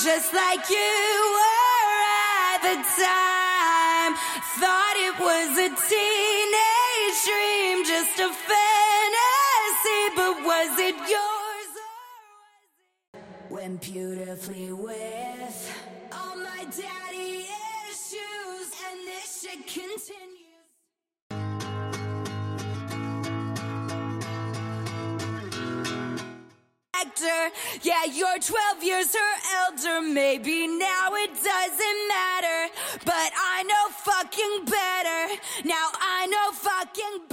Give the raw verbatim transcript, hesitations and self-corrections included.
just like you were at the time. Thought it was a teenage dream, just a fantasy, but was it yours or was it when beautifully with all my daddy issues and this shit continues? Yeah, you're twelve years her elder. Maybe now it doesn't matter, but I know fucking better. Now I know fucking better.